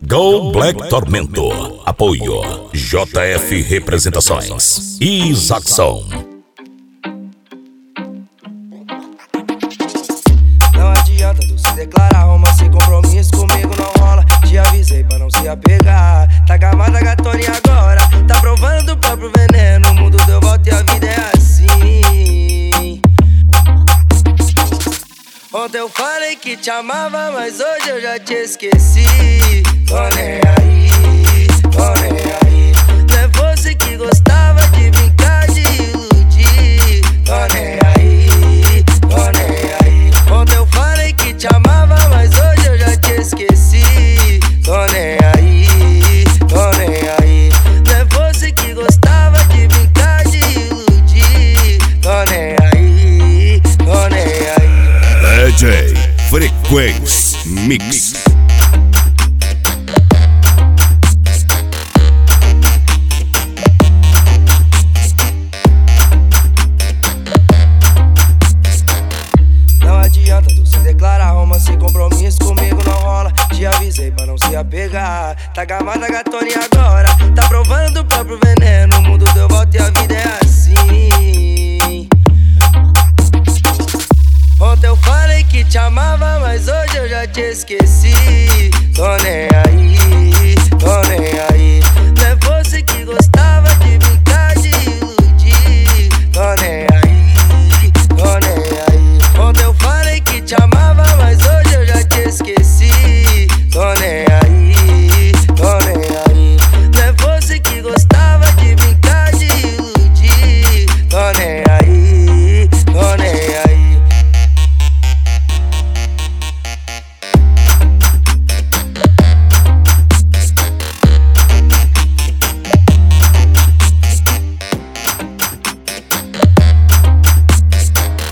Go Black Tormento. Apoio JF Representações. Isaacson. Não adianta tu se declarar, romance e compromisso comigo não rola. Te avisei pra não se apegar. Tá gamada gatoninha agora, tá provando do próprio veneno. O mundo deu volta e a vida é assim. Ontem eu falei que te amava, mas hoje eu já te esqueci. Tô nem aí, tô nem aí. Não é você que gostava de brincar, de iludir. Tô nem aí, tô nem aí. Ontem eu falei que te amava, mas hoje eu já te esqueci. Tô nem aí, tô nem aí. Não é você que gostava de brincar, de iludir. Tô nem aí, tô nem aí. DJ Frequência Mix. Não adianta tu se declarar, romance e compromisso comigo não rola. Te avisei pra não se apegar. Tá gamada gatoninha agora, tá provando do próprio veneno. O mundo deu volta e a vida é assim. Ontem eu falei que te amava, mas hoje eu já te esqueci. Tô nem aí, tô nem aí.